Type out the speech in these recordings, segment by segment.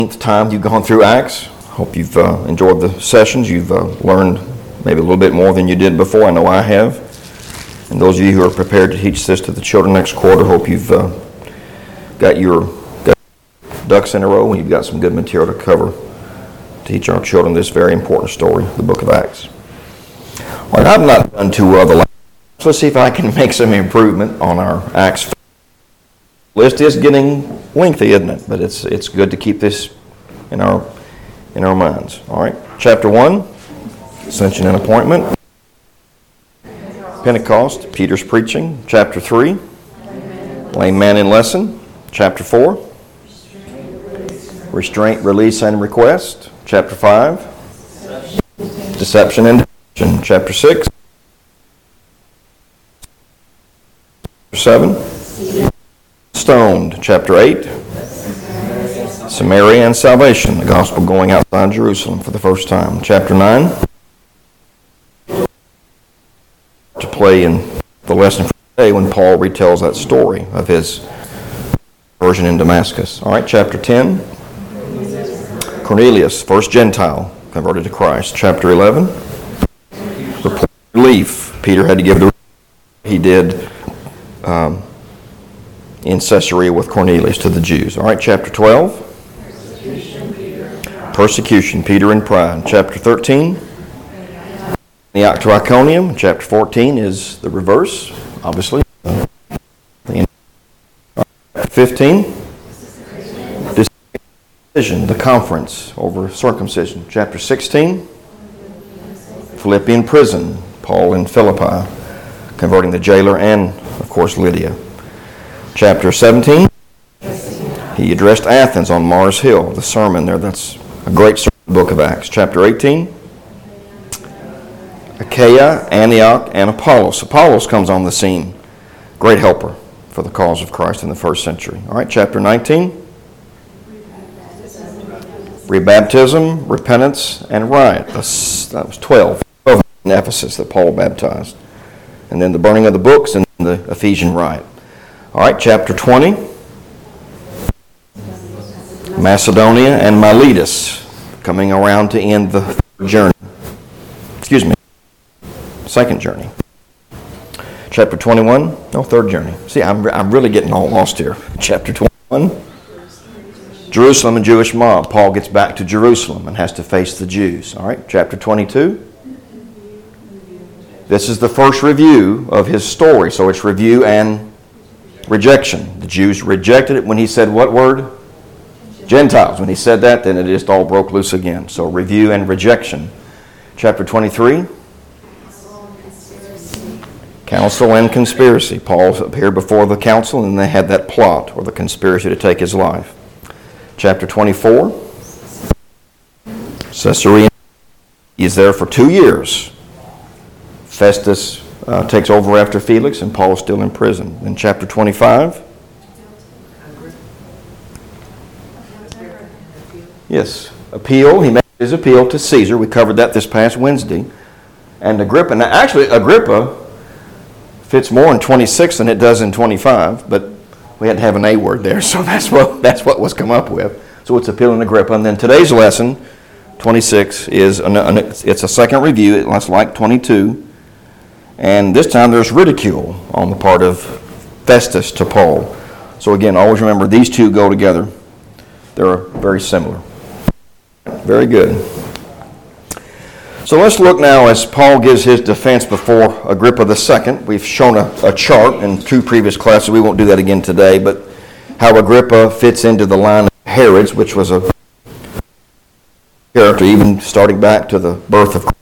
Time you've gone through Acts. Hope you've enjoyed the sessions. You've learned maybe a little bit more than you did before. I know I have. And those of you who are prepared to teach this to the children next quarter, hope you've got your ducks in a row and you've got some good material to cover to teach our children this very important story, the book of Acts. All right, I've not done too well the last. So let's see if I can make some improvement on our Acts list. Is getting lengthy, isn't it? But it's good to keep this in our minds. All right, chapter 1, Ascension and Appointment. Pentecost, Peter's preaching. Chapter 3, lame man in lesson. Chapter 4, restraint, release, and request. Chapter 5, deception and deception. Chapter 6, 7, stoned. Chapter 8, Samaria and salvation, the gospel going outside Jerusalem for the first time. Chapter 9, to play in the lesson for today when Paul retells that story of his conversion in Damascus. All right, chapter 10, Cornelius, first Gentile, converted to Christ. Chapter 11, report relief. Peter had to give the he did in Caesarea with Cornelius to the Jews. All right, chapter 12, persecution, Peter and pride. Chapter 13, Antioch to Iconium. Chapter 14 is the reverse, obviously. 15, decision, the conference over circumcision. Chapter 16, Philippian prison, Paul in Philippi, converting the jailer and, of course, Lydia. Chapter 17, he addressed Athens on Mars Hill, the sermon there. That's a great sermon in the book of Acts. Chapter 18, Achaia, Antioch, and Apollos. Apollos comes on the scene. Great helper for the cause of Christ in the first century. All right, chapter 19, rebaptism, repentance, and riot. That was 12 in Ephesus that Paul baptized. And then the burning of the books and the Ephesian riot. All right, chapter 20, Macedonia and Miletus, coming around to end the second journey. Chapter 21, third journey. See, I'm really getting all lost here. Chapter 21, Jerusalem and Jewish mob. Paul gets back to Jerusalem and has to face the Jews. All right, chapter 22. This is the first review of his story, so it's review and rejection. The Jews rejected it when he said what word? Gentiles. When he said that, then it just all broke loose again. So review and rejection. Chapter 23, counsel and conspiracy. Paul appeared before the council and they had that plot or the conspiracy to take his life. Chapter 24, Caesarea. He is there for 2 years. Festus takes over after Felix, and Paul is still in prison. In chapter 25, yes, appeal. He made his appeal to Caesar. We covered that this past Wednesday. And Agrippa. Now, actually, Agrippa fits more in 26 than it does in 25, but we had to have an A word there, so that's what was come up with. So it's appealing Agrippa. And then today's lesson, 26, is it's a second review. It's like 22. And this time there's ridicule on the part of Festus to Paul. So again, always remember these two go together. They're very similar. Very good. So let's look now as Paul gives his defense before Agrippa II. We've shown a chart in 2 previous classes. We won't do that again today, but how Agrippa fits into the line of Herod's, which was a character even starting back to the birth of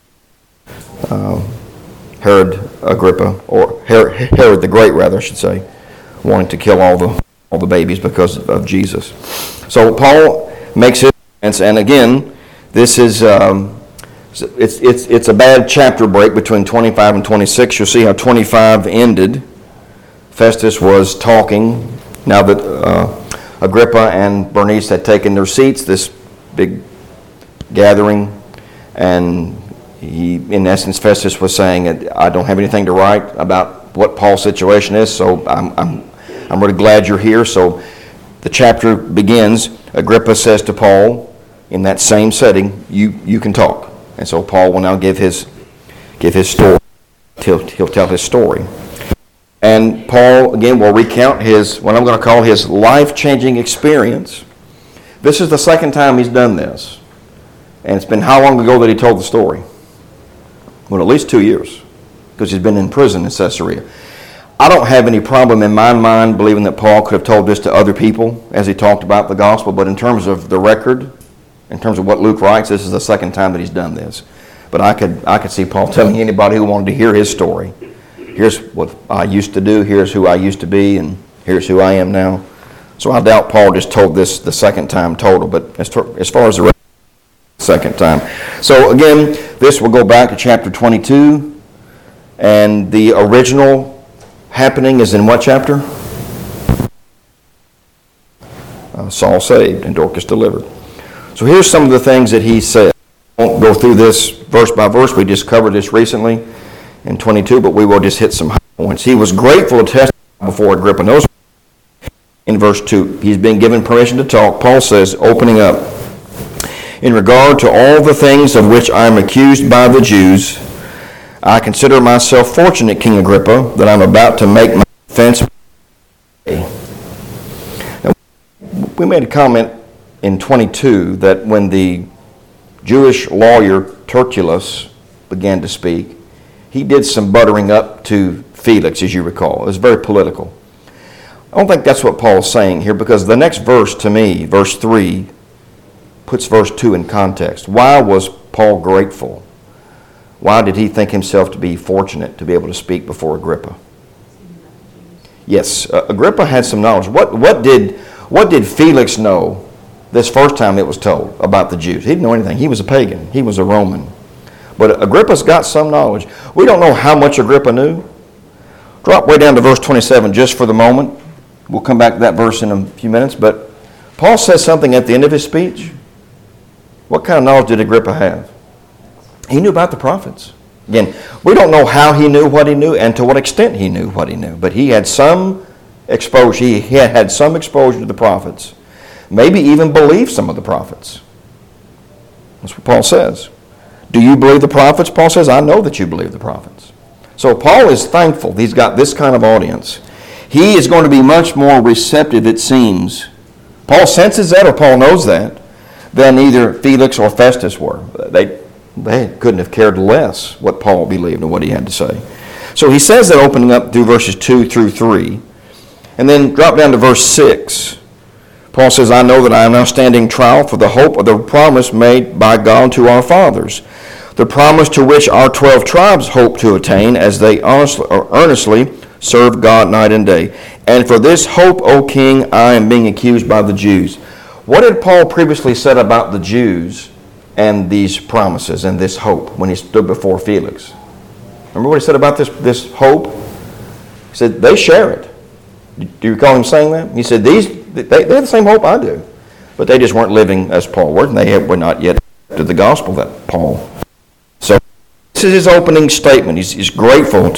Herod Agrippa, or Herod the Great, rather, I should say, wanting to kill all the babies because of Jesus. So Paul makes his defense, and again, this is it's a bad chapter break between 25 and 26. You'll see how 25 ended. Festus was talking. Now that Agrippa and Bernice had taken their seats, this big gathering, and he, in essence, Festus was saying, I don't have anything to write about what Paul's situation is, so I'm really glad you're here. So the chapter begins, Agrippa says to Paul, in that same setting, you can talk. And so Paul will now give his story. He'll tell his story. And Paul, again, will recount what I'm going to call his life-changing experience. This is the second time he's done this. And it's been how long ago that he told the story? Well, at least 2 years, because he's been in prison in Caesarea. I don't have any problem in my mind believing that Paul could have told this to other people as he talked about the gospel, but in terms of the record, in terms of what Luke writes, this is the second time that he's done this. But I could see Paul telling anybody who wanted to hear his story, here's what I used to do, here's who I used to be, and here's who I am now. So I doubt Paul just told this the second time total, but as far as the second time. So again, this will go back to chapter 22, and the original happening is in what chapter? Saul saved and Dorcas delivered. So here's some of the things that he said. I won't go through this verse by verse. We just covered this recently in 22, but we will just hit some high points. He was grateful to testify before Agrippa. Notice in verse 2, he's been given permission to talk. Paul says, opening up, in regard to all the things of which I am accused by the Jews, I consider myself fortunate, King Agrippa, that I'm about to make my defense. Now, we made a comment in 22 that when the Jewish lawyer Tertullus began to speak, he did some buttering up to Felix, as you recall. It was very political. I don't think that's what Paul's saying here, because the next verse to me, verse 3, puts verse 2 in context. Why was Paul grateful? Why did he think himself to be fortunate to be able to speak before Agrippa? Yes, Agrippa had some knowledge. What did Felix know this first time it was told about the Jews? He didn't know anything. He was a pagan. He was a Roman. But Agrippa's got some knowledge. We don't know how much Agrippa knew. Drop way down to verse 27 just for the moment. We'll come back to that verse in a few minutes. But Paul says something at the end of his speech. What kind of knowledge did Agrippa have? He knew about the prophets. Again, we don't know how he knew what he knew and to what extent he knew what he knew. But he had some exposure. He had some exposure to the prophets. Maybe even believed some of the prophets. That's what Paul says. Do you believe the prophets? Paul says, I know that you believe the prophets. So Paul is thankful he's got this kind of audience. He is going to be much more receptive, it seems. Paul senses that, or Paul knows that, than either Felix or Festus were. They couldn't have cared less what Paul believed and what he had to say. So he says that opening up through verses 2 through 3. And then drop down to verse 6. Paul says, I know that I am now standing trial for the hope of the promise made by God to our fathers, the promise to which our 12 tribes hope to attain as they earnestly serve God night and day. And for this hope, O king, I am being accused by the Jews. What had Paul previously said about the Jews and these promises and this hope when he stood before Felix? Remember what he said about this hope? He said, they share it. Do you recall him saying that? He said, they have the same hope I do. But they just weren't living as Paul were, and they were not yet to the gospel that Paul. So this is his opening statement. He's grateful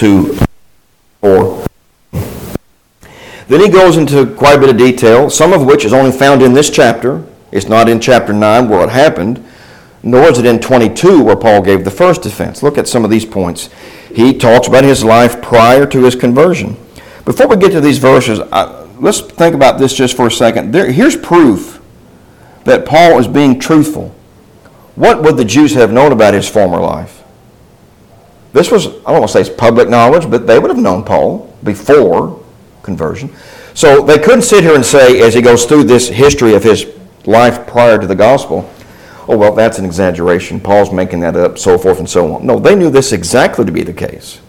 for. Then he goes into quite a bit of detail, some of which is only found in this chapter. It's not in chapter 9 where it happened, nor is it in 22 where Paul gave the first defense. Look at some of these points. He talks about his life prior to his conversion. Before we get to these verses, let's think about this just for a second. Here's proof that Paul is being truthful. What would the Jews have known about his former life? This was, I don't want to say it's public knowledge, but they would have known Paul before conversion. So they couldn't sit here and say, as he goes through this history of his life prior to the gospel, oh, well, that's an exaggeration. Paul's making that up, so forth and so on. No, they knew this exactly to be the case.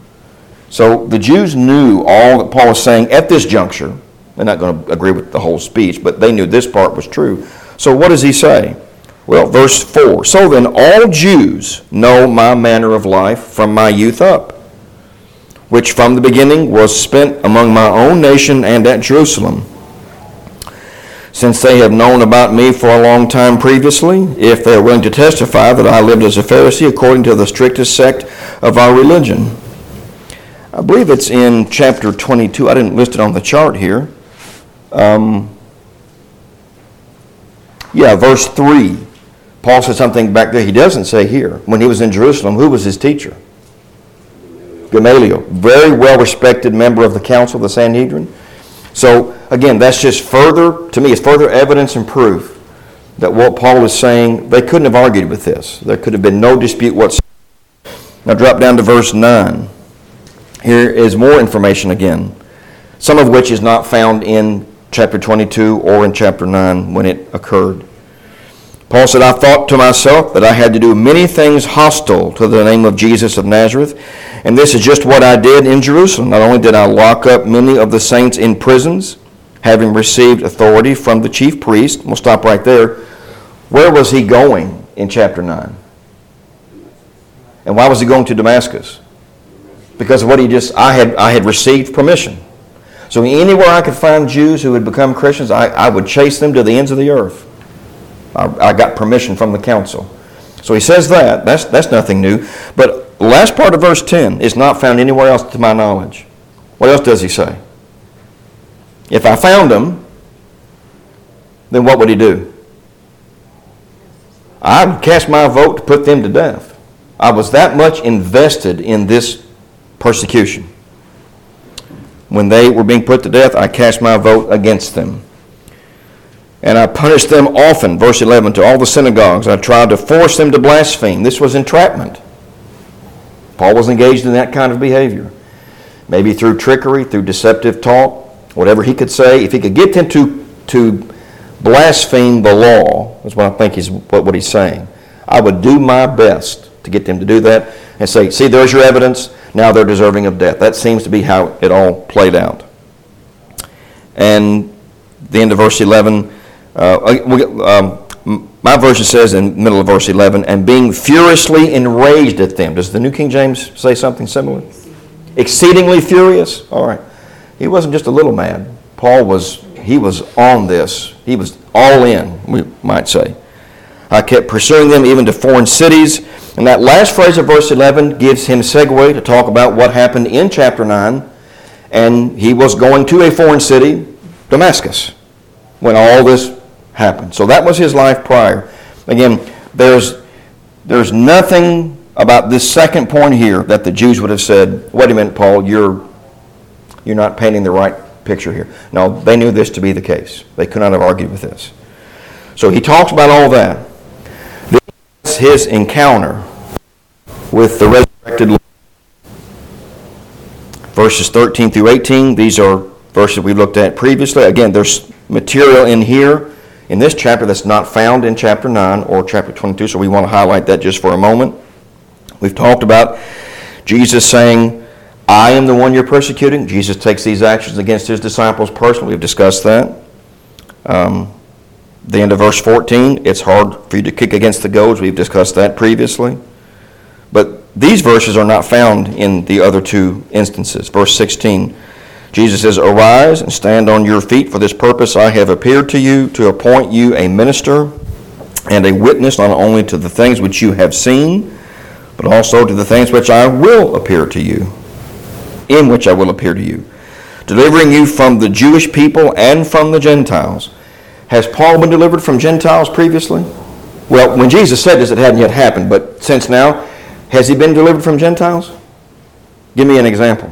So the Jews knew all that Paul was saying at this juncture. They're not going to agree with the whole speech, but they knew this part was true. So what does he say? Well, verse 4. So then all Jews know my manner of life from my youth up, which from the beginning was spent among my own nation and at Jerusalem. Since they have known about me for a long time previously, if they are willing to testify that I lived as a Pharisee according to the strictest sect of our religion. I believe it's in chapter 22. I didn't list it on the chart here. Yeah, verse 3. Paul said something back there he doesn't say here. When he was in Jerusalem, who was his teacher? Gamaliel. Very well-respected member of the council, the Sanhedrin. So, again, that's just further, to me, it's further evidence and proof that what Paul is saying, they couldn't have argued with this. There could have been no dispute whatsoever. Now drop down to verse 9. Here is more information again, some of which is not found in chapter 22 or in chapter 9 when it occurred. Paul said, I thought to myself that I had to do many things hostile to the name of Jesus of Nazareth, and this is just what I did in Jerusalem. Not only did I lock up many of the saints in prisons, having received authority from the chief priest. We'll stop right there. Where was he going in chapter 9? And why was he going to Damascus? Because of what I had received permission. So anywhere I could find Jews who had become Christians, I would chase them to the ends of the earth. I got permission from the council. So he says that. That's nothing new. But the last part of verse 10 is not found anywhere else to my knowledge. What else does he say? If I found them, then what would he do? I would cast my vote to put them to death. I was that much invested in this persecution. When they were being put to death, I cast my vote against them. And I punished them often, verse 11, to all the synagogues. I tried to force them to blaspheme. This was entrapment. Paul was engaged in that kind of behavior. Maybe through trickery, through deceptive talk, whatever he could say. If he could get them to blaspheme the law, is what I think is what he's saying. I would do my best to get them to do that and say, see, there's your evidence. Now they're deserving of death. That seems to be how it all played out. And the end of verse 11, my version says in the middle of verse 11, and being furiously enraged at them. Does the New King James say something similar? Exceedingly furious? All right. He wasn't just a little mad. Paul was on this. He was all in, we might say. I kept pursuing them even to foreign cities. And that last phrase of verse 11 gives him segue to talk about what happened in chapter 9. And he was going to a foreign city, Damascus, when all this happened. So that was his life prior. Again, there's nothing about this second point here that the Jews would have said, wait a minute, Paul, you're not painting the right picture here. No, they knew this to be the case. They could not have argued with this. So he talks about all that. This is his encounter with the resurrected Lord. Verses 13 through 18, these are verses we looked at previously. Again, there's material in here, in this chapter, that's not found in chapter 9 or chapter 22, so we want to highlight that just for a moment. We've talked about Jesus saying, I am the one you're persecuting. Jesus takes these actions against his disciples personally. We've discussed that. The end of verse 14, it's hard for you to kick against the goads. We've discussed that previously. But these verses are not found in the other two instances. Verse 16, Jesus says, arise and stand on your feet. For this purpose I have appeared to you, to appoint you a minister and a witness, not only to the things which you have seen, but also to the things which I will appear to you, in which I will appear to you, delivering you from the Jewish people and from the Gentiles. Has Paul been delivered from Gentiles previously? Well, when Jesus said this, it hadn't yet happened, but since now, has he been delivered from Gentiles? Give me an example.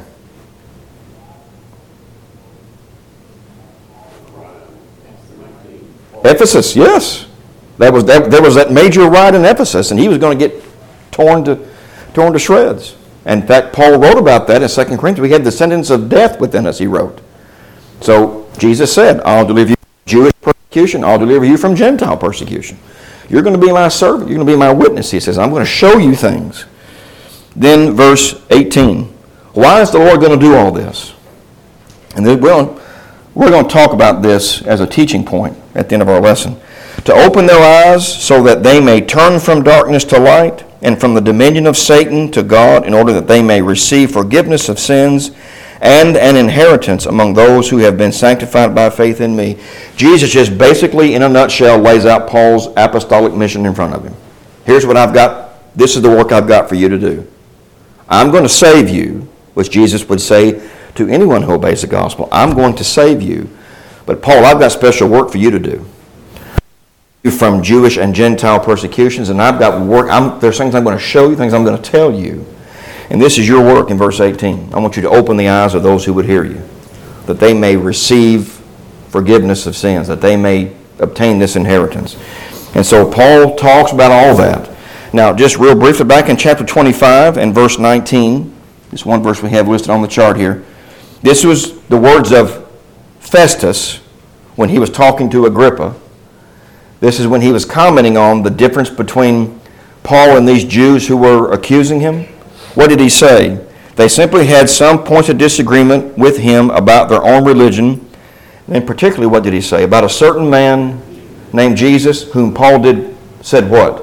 Ephesus, yes. There was that major riot in Ephesus, and he was going to get torn to shreds. And in fact, Paul wrote about that in 2 Corinthians. We had the sentence of death within us, he wrote. So Jesus said, I'll deliver you from Jewish persecution. I'll deliver you from Gentile persecution. You're going to be my servant. You're going to be my witness, he says. I'm going to show you things. Then verse 18. Why is the Lord going to do all this? And then, well, we're going to talk about this as a teaching point at the end of our lesson. To open their eyes so that they may turn from darkness to light and from the dominion of Satan to God, in order that they may receive forgiveness of sins and an inheritance among those who have been sanctified by faith in me. Jesus just basically, in a nutshell, lays out Paul's apostolic mission in front of him. Here's what I've got. This is the work I've got for you to do. I'm going to save you, which Jesus would say to anyone who obeys the gospel. I'm going to save you. But Paul, I've got special work for you to do. from Jewish and Gentile persecutions, and I've got work. There's things I'm going to show you, things I'm going to tell you. And this is your work in verse 18. I want you to open the eyes of those who would hear you, that they may receive forgiveness of sins, that they may obtain this inheritance. And so Paul talks about all that. Now, just real briefly, back in chapter 25 and verse 19, this one verse we have listed on the chart here, this was the words of Festus when he was talking to Agrippa. This is when he was commenting on the difference between Paul and these Jews who were accusing him. What did he say? They simply had some points of disagreement with him about their own religion. And particularly, what did he say? About a certain man named Jesus, whom Paul said what?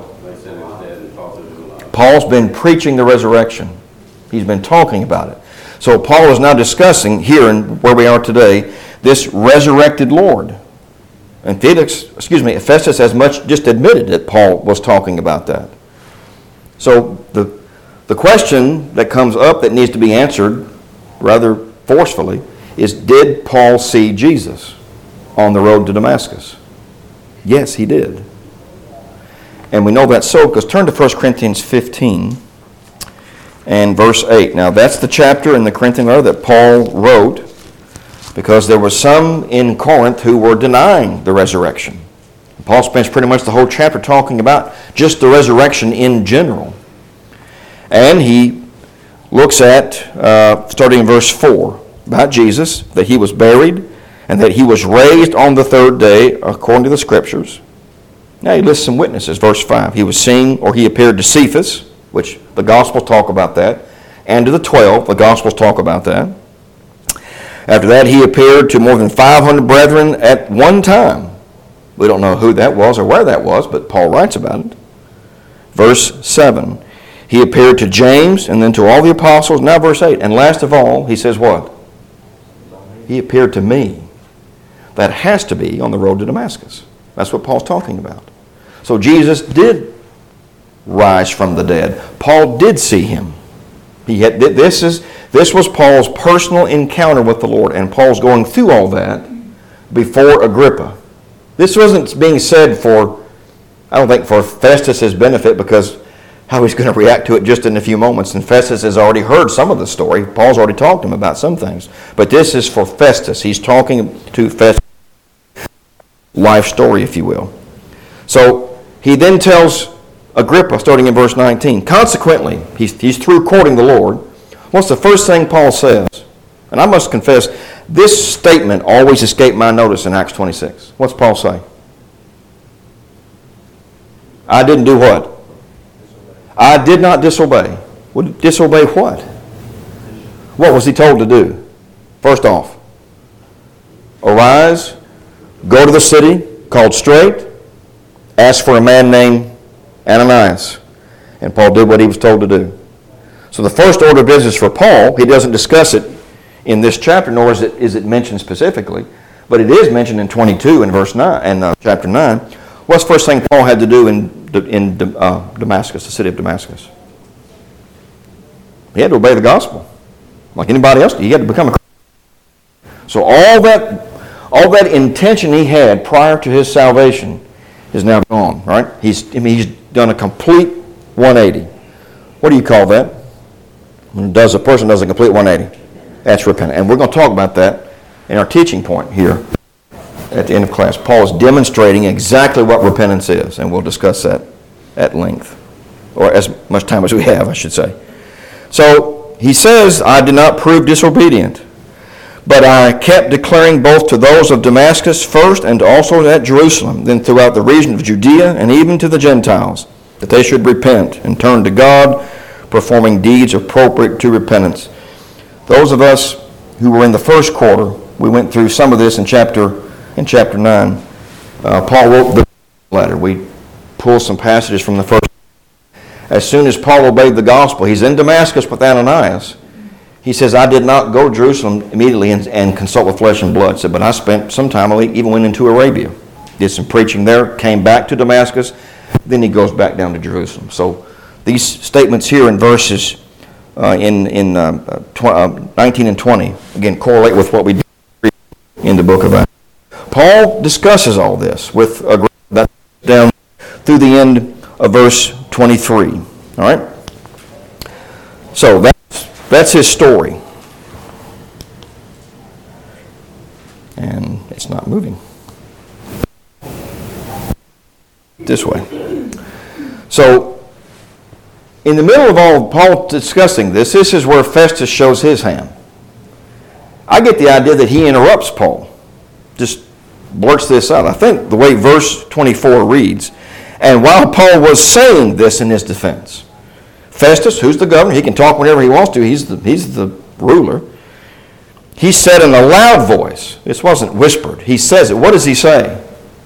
Paul's been preaching the resurrection. He's been talking about it. So Paul is now discussing here and where we are today, this resurrected Lord. And Festus has much just admitted that Paul was talking about that. So the question that comes up that needs to be answered rather forcefully is, did Paul see Jesus on the road to Damascus? Yes, he did. And we know that's so because turn to 1 Corinthians 15 and verse 8. Now that's the chapter in the Corinthian letter that Paul wrote because there were some in Corinth who were denying the resurrection. Paul spends pretty much the whole chapter talking about just the resurrection in general. And he looks at, starting in verse 4, about Jesus, that he was buried and that he was raised on the third day according to the Scriptures. Now he lists some witnesses. Verse 5, he was seen, or he appeared to Cephas, which the Gospels talk about that, and to the 12, the Gospels talk about that. After that, he appeared to more than 500 brethren at one time. We don't know who that was or where that was, but Paul writes about it. Verse 7, he appeared to James and then to all the apostles. Now verse 8, and last of all, he says what? He appeared to me. That has to be on the road to Damascus. That's what Paul's talking about. So Jesus did rise from the dead. Paul did see him. This was Paul's personal encounter with the Lord, and Paul's going through all that before Agrippa. This wasn't being said I don't think for Festus' benefit, because how he's going to react to it just in a few moments. And Festus has already heard some of the story. Paul's already talked to him about some things. But this is for Festus. He's talking to Festus' life story, if you will. So he then tells Agrippa, starting in verse 19, consequently, he's through courting the Lord. What's the first thing Paul says? And I must confess, this statement always escaped my notice in Acts 26. What's Paul say? I didn't do what? I did not disobey. Disobey what? What was he told to do? First off, arise, go to the city called Straight, ask for a man named Ananias. And Paul did what he was told to do. So the first order of business for Paul, he doesn't discuss it in this chapter, nor is it mentioned specifically, but it is mentioned in 22 and verse 9 and chapter 9. What's the first thing Paul had to do in Damascus, the city of Damascus? He had to obey the gospel. Like anybody else, he had to become a Christian. So all that intention he had prior to his salvation is now gone, right? He's done a complete 180. What do you call that? When a person does a complete 180. That's repentance. And we're going to talk about that in our teaching point here at the end of class. Paul is demonstrating exactly what repentance is, and we'll discuss that at length, or as much time as we have, I should say. So he says, I did not prove disobedient, but I kept declaring both to those of Damascus first and also at Jerusalem, then throughout the region of Judea and even to the Gentiles, that they should repent and turn to God, performing deeds appropriate to repentance. Those of us who were in the first quarter, we went through some of this in chapter 9. Paul wrote the letter. We pulled some passages from the first. As soon as Paul obeyed the gospel, he's in Damascus with Ananias. He says, I did not go to Jerusalem immediately and consult with flesh and blood. Said, but I spent some time, I even went into Arabia. Did some preaching there, came back to Damascus, then he goes back down to Jerusalem. So these statements here in verses 19 and 20, again, correlate with what we did in the book of Acts. Paul discusses all this with Agrippa. That's down through the end of verse 23. All right? So that's his story. And it's not moving. This way. So, in the middle of all Paul discussing this is where Festus shows his hand. I get the idea that he interrupts Paul. Just blurts this out. I think the way verse 24 reads, and while Paul was saying this in his defense, Festus, who's the governor, he can talk whenever he wants to, he's the ruler, he said in a loud voice, this wasn't whispered, he says it. What does he say?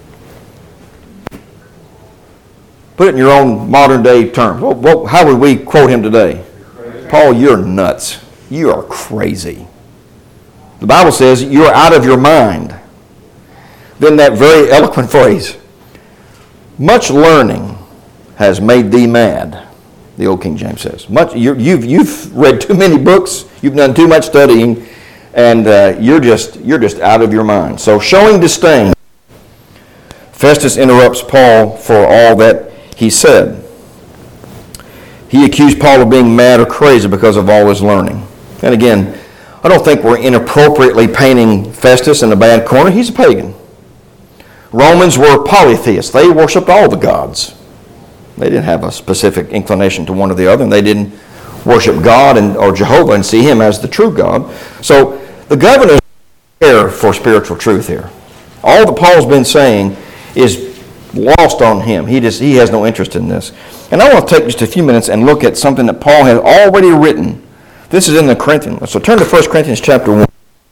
Put it in your own modern day terms. How would we quote him today? Paul, you're nuts. You are crazy. The Bible says you're out of your mind. Then that very eloquent phrase, much learning has made thee mad, the old King James says. You've read too many books, you've done too much studying, and you're just out of your mind. So showing disdain, Festus interrupts Paul for all that he said. He accused Paul of being mad or crazy because of all his learning. And again, I don't think we're inappropriately painting Festus in a bad corner. He's a pagan. Romans were polytheists. They worshipped all the gods. They didn't have a specific inclination to one or the other, and they didn't worship God or Jehovah and see him as the true God. So the governor care for spiritual truth here. All that Paul's been saying is lost on him. He has no interest in this. And I want to take just a few minutes and look at something that Paul has already written. This is in the Corinthians. So turn to 1 Corinthians chapter 1.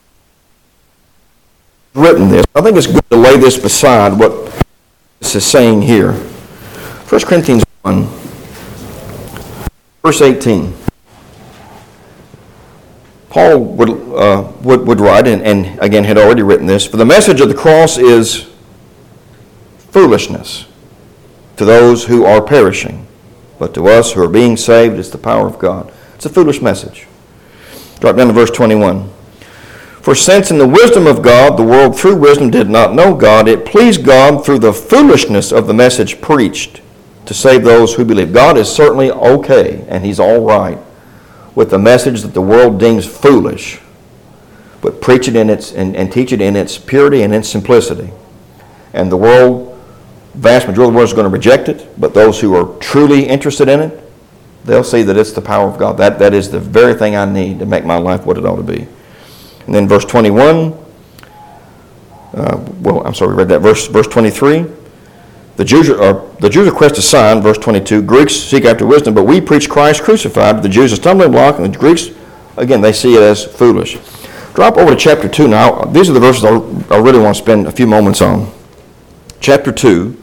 Written this. I think it's good to lay this beside what this is saying here. 1 Corinthians 1, verse 18. Paul would write, and again had already written this, for the message of the cross is foolishness to those who are perishing, but to us who are being saved is the power of God. It's a foolish message. Drop down to verse 21. For since in the wisdom of God, the world through wisdom did not know God, it pleased God through the foolishness of the message preached to save those who believe. God is certainly okay, and he's all right with the message that the world deems foolish, but preach it in its and teach it in its purity and its simplicity. And the world, vast majority of the world is going to reject it, but those who are truly interested in it, they'll see that it's the power of God. That is the very thing I need to make my life what it ought to be. And then verse 21, we read that. Verse 23, the Jews request a sign, verse 22, Greeks seek after wisdom, but we preach Christ crucified, the Jews a stumbling block, and the Greeks, again, they see it as foolish. Drop over to chapter 2 now. These are the verses I really want to spend a few moments on. Chapter 2.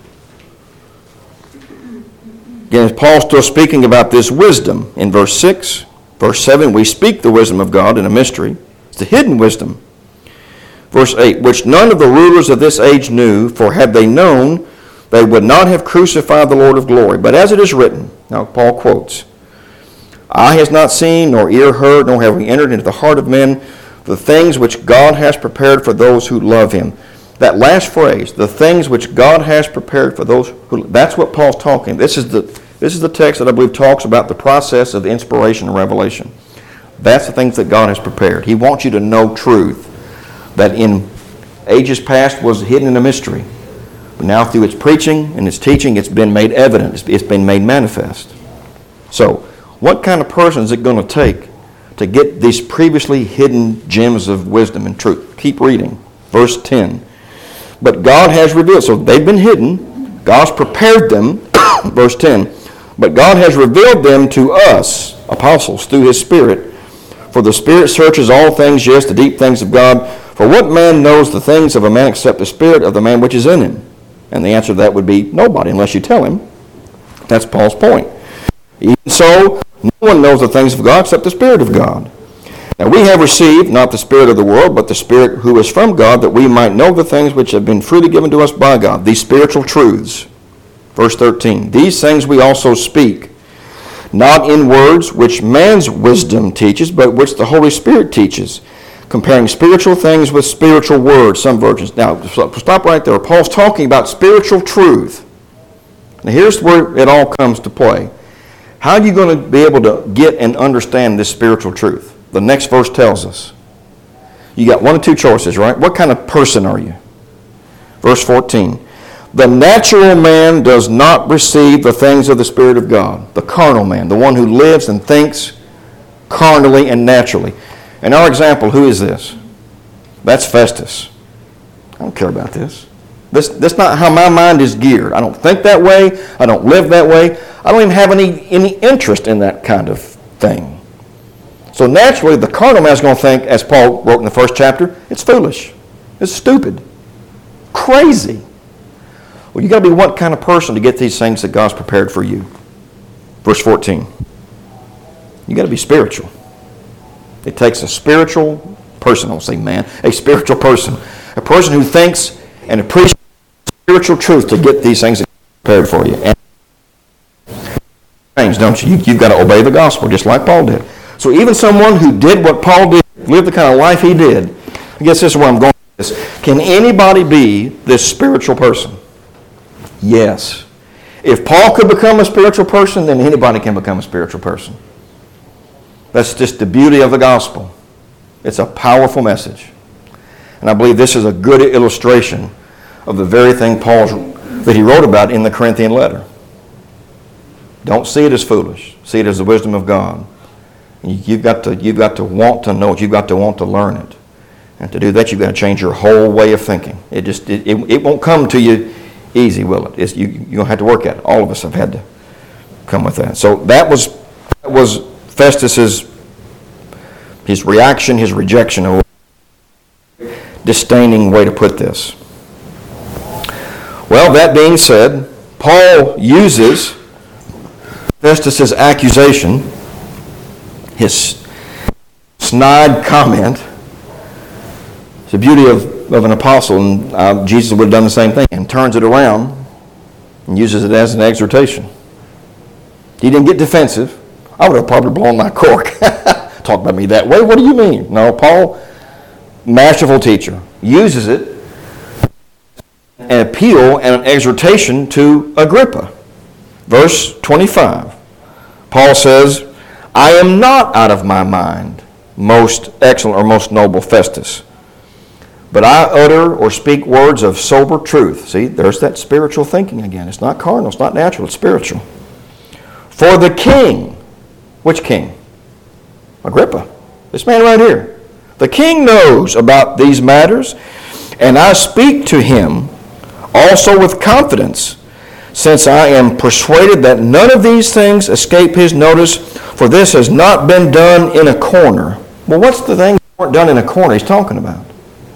Again, Paul's still speaking about this wisdom in verse 6. Verse 7, we speak the wisdom of God in a mystery. It's the hidden wisdom. Verse 8, which none of the rulers of this age knew, for had they known, they would not have crucified the Lord of glory. But as it is written, now Paul quotes, eye has not seen, nor ear heard, nor have we entered into the heart of men the things which God has prepared for those who love him. That last phrase, the things which God has prepared for those who, that's what Paul's talking. This is the text that I believe talks about the process of inspiration and revelation. That's the things that God has prepared. He wants you to know truth that in ages past was hidden in a mystery. But now through its preaching and its teaching, it's been made evident. It's been made manifest. So, what kind of person is it going to take to get these previously hidden gems of wisdom and truth? Keep reading. Verse 10. But God has revealed. So they've been hidden. God's prepared them. Verse 10. But God has revealed them to us, apostles, through his Spirit. For the Spirit searches all things, yes, the deep things of God. For what man knows the things of a man except the Spirit of the man which is in him? And the answer to that would be nobody, unless you tell him. That's Paul's point. Even so, no one knows the things of God except the Spirit of God. Now we have received not the spirit of the world, but the Spirit who is from God, that we might know the things which have been freely given to us by God, these spiritual truths. Verse 13, these things we also speak, not in words which man's wisdom teaches, but which the Holy Spirit teaches, comparing spiritual things with spiritual words, some versions. Now, stop right there. Paul's talking about spiritual truth. Now here's where it all comes to play. How are you going to be able to get and understand this spiritual truth? The next verse tells us. You got one of two choices, right? What kind of person are you? Verse 14. The natural man does not receive the things of the Spirit of God. The carnal man, the one who lives and thinks carnally and naturally. In our example, who is this? That's Festus. I don't care about this. That's not how my mind is geared. I don't think that way. I don't live that way. I don't even have any interest in that kind of thing. So naturally, the carnal man is going to think, as Paul wrote in the first chapter, it's foolish. It's stupid. Crazy. Well, you got to be what kind of person to get these things that God's prepared for you? Verse 14. You got to be spiritual. It takes a spiritual person, I don't say man, a spiritual person. A person who thinks and appreciates spiritual truth to get these things prepared for you. And things, don't you? You've got to obey the gospel just like Paul did. So even someone who did what Paul did, lived the kind of life he did, I guess this is where I'm going with this. Can anybody be this spiritual person? Yes. If Paul could become a spiritual person, then anybody can become a spiritual person. That's just the beauty of the gospel. It's a powerful message. And I believe this is a good illustration of the very thing that he wrote about in the Corinthian letter. Don't see it as foolish. See it as the wisdom of God. You've got to want to know it. You've got to want to learn it. And to do that, you've got to change your whole way of thinking. It won't come to you easy, will it? You're going to have to work at it. All of us have had to come with that. So that was Festus's his reaction, his rejection of a disdaining way to put this. Well, that being said, Paul uses Festus's accusation, his snide comment. It's the beauty of an apostle, and Jesus would have done the same thing, and turns it around and uses it as an exhortation. He didn't get defensive. I would have probably blown my cork. Talk about me that way? What do you mean? No, Paul, masterful teacher, uses it an appeal and an exhortation to Agrippa. Verse 25. Paul says, I am not out of my mind, most excellent or most noble Festus, but I utter or speak words of sober truth. See, there's that spiritual thinking again. It's not carnal, it's not natural, it's spiritual. For the king, which king? Agrippa, this man right here. The king knows about these matters, and I speak to him also with confidence, since I am persuaded that none of these things escape his notice, for this has not been done in a corner. Well, what's the thing that weren't done in a corner he's talking about?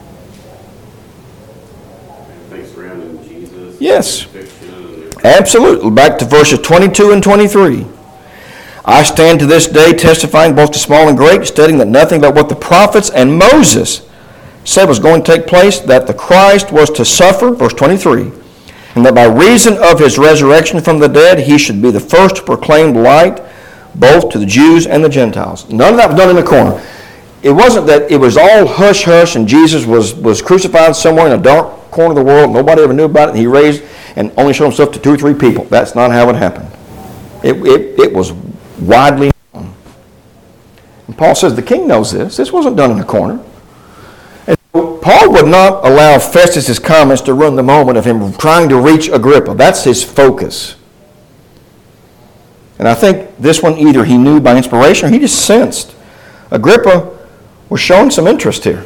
Things surrounding Jesus. Yes, absolutely. Back to verses 22 and 23. I stand to this day testifying both to small and great, stating that nothing but what the prophets and Moses said was going to take place, that the Christ was to suffer, verse 23, and that by reason of his resurrection from the dead, he should be the first to proclaim light both to the Jews and the Gentiles. None of that was done in the corner. It wasn't that it was all hush-hush and Jesus was crucified somewhere in a dark corner of the world. Nobody ever knew about it, and he raised and only showed himself to 2 or 3 people. That's not how it happened. It was widely known. And Paul says the king knows this. This wasn't done in a corner. And so Paul would not allow Festus' comments to ruin the moment of him trying to reach Agrippa. That's his focus. And I think this one either he knew by inspiration or he just sensed. Agrippa was showing some interest here.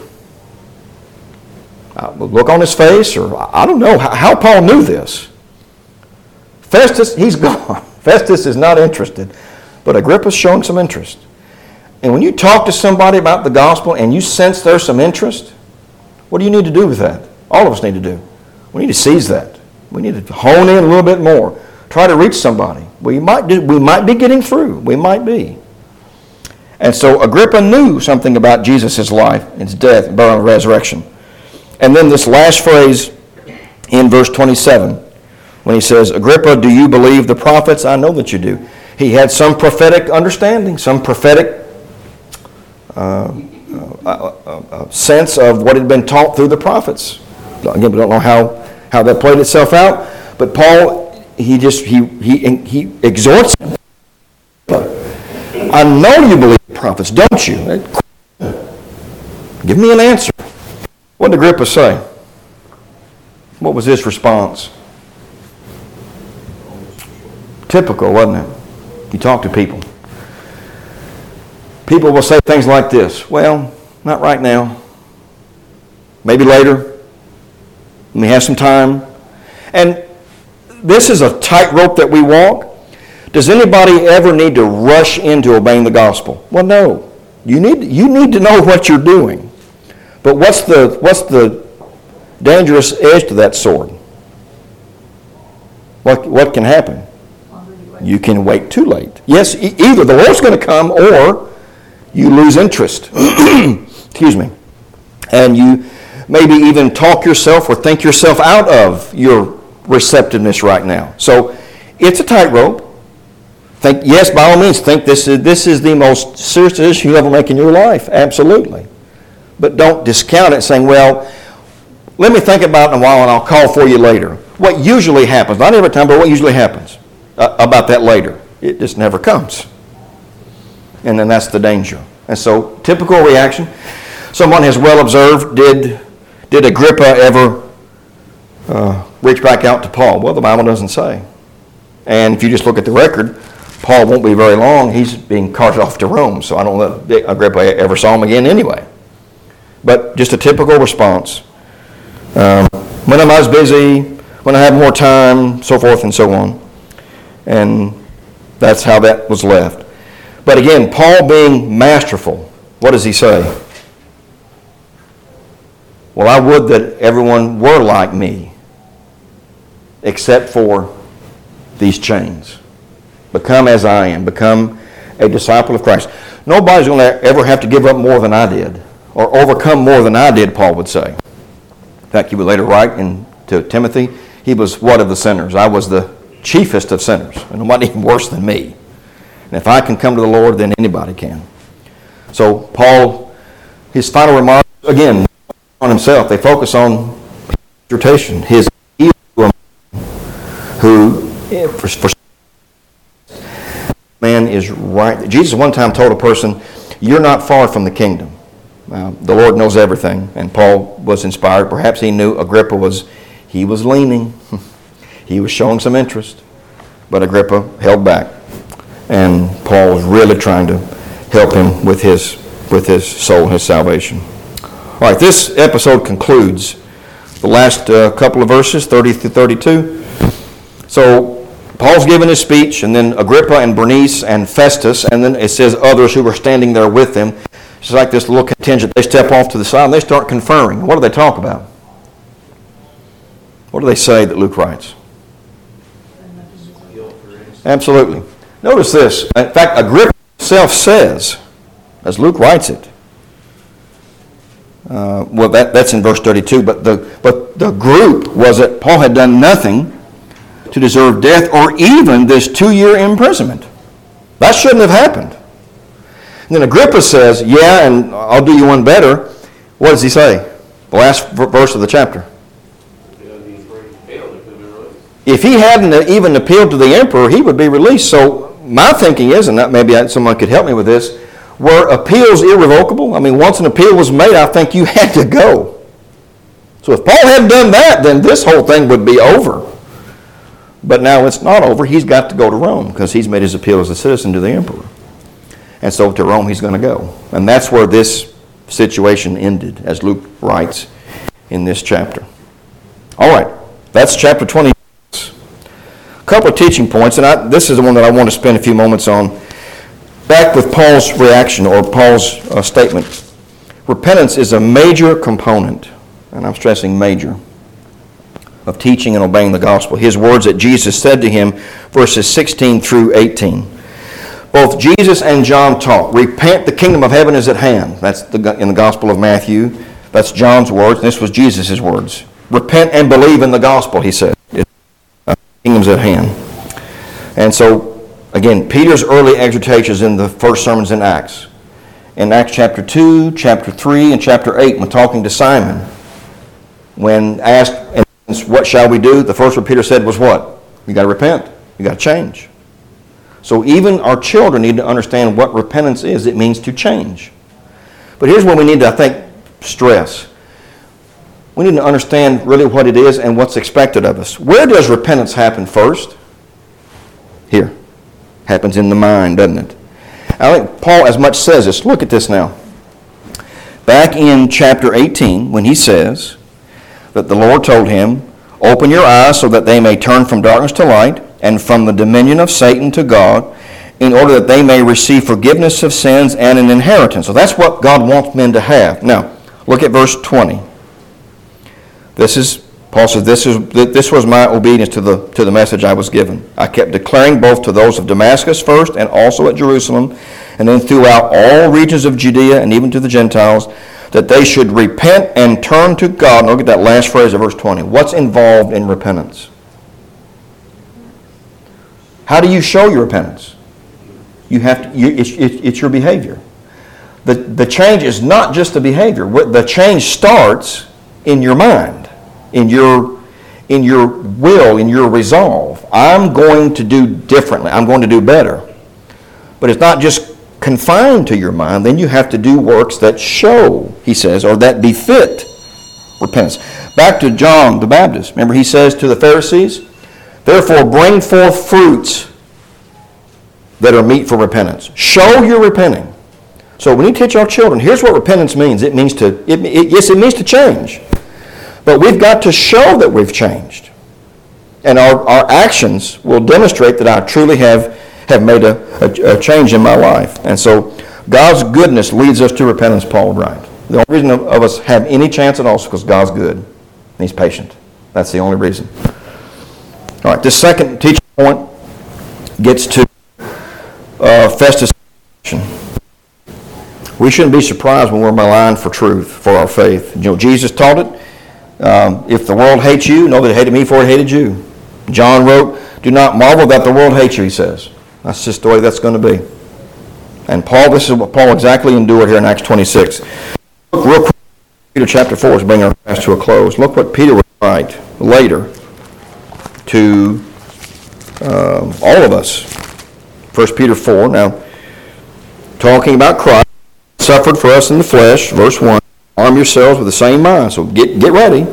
Look on his face, or I don't know how Paul knew this. Festus, he's gone. Festus is not interested. But Agrippa's showing some interest. And when you talk to somebody about the gospel and you sense there's some interest, what do you need to do with that? All of us need to do. We need to seize that. We need to hone in a little bit more. Try to reach somebody. We might be getting through. We might be. And so Agrippa knew something about Jesus' life, his death, and burial, and resurrection. And then this last phrase in verse 27, when he says, Agrippa, do you believe the prophets? I know that you do. He had some prophetic understanding, some prophetic sense of what had been taught through the prophets. Again, we don't know how that played itself out, but Paul, he exhorts him. I know you believe the prophets, don't you? Give me an answer. What did Agrippa say? What was his response? Typical, wasn't it? You talk to people. People will say things like this. Well, not right now. Maybe later. Let me have some time. And this is a tightrope that we walk. Does anybody ever need to rush into obeying the gospel? Well, no. You need to know what you're doing. But what's the dangerous edge to that sword? What can happen? You can wait too late. Yes, either the Lord's going to come or you lose interest. Excuse me. And you maybe even talk yourself or think yourself out of your receptiveness right now. So it's a tightrope. Yes, by all means, think this is the most serious decision you ever make in your life. Absolutely. But don't discount it saying, well, let me think about it in a while and I'll call for you later. What usually happens, not every time, but what usually happens about that later? It just never comes. And then that's the danger. And so, typical reaction. Someone has well observed, did Agrippa ever reach back out to Paul? Well, the Bible doesn't say. And if you just look at the record, Paul won't be very long. He's being carted off to Rome. So I don't know that Agrippa ever saw him again anyway. But just a typical response. When I'm as busy, when I have more time, so forth and so on. And that's how that was left. But again, Paul being masterful, what does he say? Well, I would that everyone were like me, except for these chains. Become as I am. Become a disciple of Christ. Nobody's going to ever have to give up more than I did, or overcome more than I did, Paul would say. In fact, he would later write to Timothy, he was what of the sinners? I was the chiefest of sinners, and nobody even worse than me. And if I can come to the Lord, then anybody can. So Paul, his final remarks, again, on himself, they focus on his exhortation, his who, for man is right. Jesus one time told a person, you're not far from the kingdom. The Lord knows everything, and Paul was inspired. Perhaps he knew Agrippa was leaning. He was showing some interest, but Agrippa held back, and Paul was really trying to help him with his soul, his salvation. All right, this episode concludes the last couple of verses, 30 through 32. So Paul's given his speech, and then Agrippa and Bernice and Festus, and then it says others who were standing there with them. It's like this little contingent. They step off to the side and they start conferring. What do they talk about? What do they say that Luke writes? Absolutely. Notice this. In fact, Agrippa himself says, as Luke writes it, well, that's in verse 32, but the group was that Paul had done nothing to deserve death or even this 2-year imprisonment. That shouldn't have happened. And then Agrippa says, yeah, and I'll do you one better. What does he say? The last verse of the chapter. If he hadn't even appealed to the emperor, he would be released. So my thinking is, and maybe someone could help me with this, were appeals irrevocable? I mean, once an appeal was made, I think you had to go. So if Paul hadn't done that, then this whole thing would be over. But now it's not over. He's got to go to Rome because he's made his appeal as a citizen to the emperor. And so to Rome he's going to go. And that's where this situation ended, as Luke writes in this chapter. All right, that's chapter 20. A couple of teaching points, and this is the one that I want to spend a few moments on. Back with Paul's reaction or Paul's statement. Repentance is a major component, and I'm stressing major, of teaching and obeying the gospel. His words that Jesus said to him, verses 16 through 18. Both Jesus and John taught, repent, the kingdom of heaven is at hand. That's in the Gospel of Matthew. That's John's words, and this was Jesus' words. Repent and believe in the gospel, he said. The kingdom's at hand. And so, again, Peter's early exhortations in the first sermons in Acts. In Acts chapter 2, chapter 3, and chapter 8, when talking to Simon, when asked, what shall we do? The first word Peter said was what? You got to repent. You got to change. So even our children need to understand what repentance is. It means to change. But here's what we need to, I think, stress. We need to understand really what it is and what's expected of us. Where does repentance happen first? Here. Happens in the mind, doesn't it? I think Paul as much says this. Look at this now. Back in chapter 18, when he says that the Lord told him, open your eyes so that they may turn from darkness to light and from the dominion of Satan to God, in order that they may receive forgiveness of sins and an inheritance. So that's what God wants men to have. Now, look at verse 20. Paul says, this was my obedience to the message I was given. I kept declaring both to those of Damascus first and also at Jerusalem, and then throughout all regions of Judea and even to the Gentiles, that they should repent and turn to God. And look at that last phrase of verse 20. What's involved in repentance? How do you show your repentance? It's your behavior. The change is not just the behavior. The change starts in your mind, in your will, in your resolve. I'm going to do differently. I'm going to do better. But it's not just confined to your mind. Then you have to do works that show, he says, or that befit repentance. Back to John the Baptist. Remember he says to the Pharisees, therefore bring forth fruits that are meet for repentance. Show you're repenting. So when you teach our children, here's what repentance means. It means it means to change. But we've got to show that we've changed. And our actions will demonstrate that I truly have made a change in my life. And so God's goodness leads us to repentance, Paul would write. The only reason of us have any chance at all is because God's good. And he's patient. That's the only reason. All right, this second teaching point gets to Festus. We shouldn't be surprised when we're maligned for truth, for our faith. You know, Jesus taught it. If the world hates you, know that it hated me before it hated you. John wrote, do not marvel that the world hates you, he says. That's just the way that's going to be. And Paul, this is what Paul exactly endured here in Acts 26. Look real quick, Peter chapter 4 is bringing our class to a close. Look what Peter would write later to all of us. 1 Peter 4, now, talking about Christ, suffered for us in the flesh, verse 1, arm yourselves with the same mind. So get ready.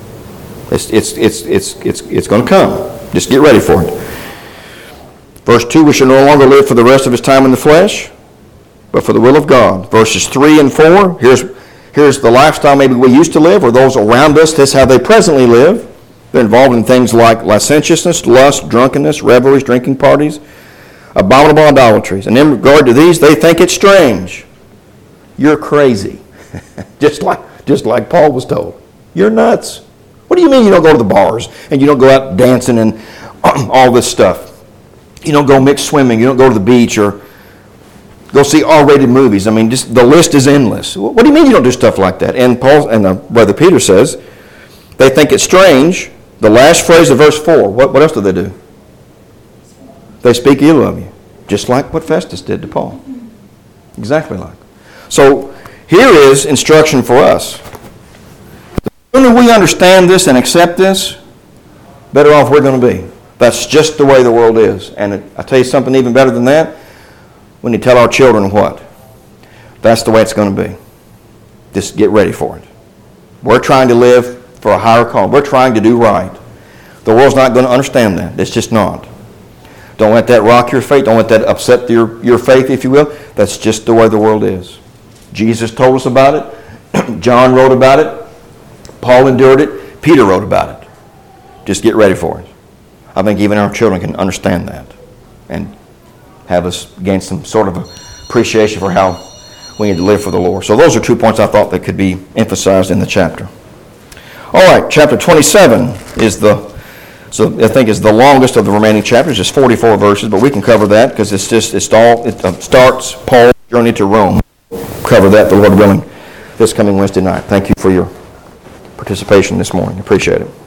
It's going to come. Just get ready for it. Verse 2, we shall no longer live for the rest of his time in the flesh, but for the will of God. Verses 3 and 4, here's the lifestyle maybe we used to live, or those around us, this is how they presently live. They're involved in things like licentiousness, lust, drunkenness, revelries, drinking parties, abominable idolatries. And in regard to these, they think it strange. You're crazy. just like Paul was told. You're nuts. What do you mean you don't go to the bars and you don't go out dancing and all this stuff? You don't go mixed swimming. You don't go to the beach or go see R-rated movies. I mean, just the list is endless. What do you mean you don't do stuff like that? And Brother Peter says they think it's strange. The last phrase of verse 4, what else do? They speak ill of you, just like what Festus did to Paul. Exactly like. So here is instruction for us. The sooner we understand this and accept this, better off we're going to be. That's just the way the world is. And I tell you something even better than that. When you tell our children what? That's the way it's going to be. Just get ready for it. We're trying to live for a higher call. We're trying to do right. The world's not going to understand that. It's just not. Don't let that rock your faith. Don't let that upset your faith, if you will. That's just the way the world is. Jesus told us about it. John wrote about it. Paul endured it. Peter wrote about it. Just get ready for it. I think even our children can understand that and have us gain some sort of appreciation for how we need to live for the Lord. So those are 2 points I thought that could be emphasized in the chapter. All right, chapter 27 is the longest of the remaining chapters. It's 44 verses, but we can cover that because it starts Paul's journey to Rome. Cover that, the Lord willing, this coming Wednesday night. Thank you for your participation this morning. Appreciate it.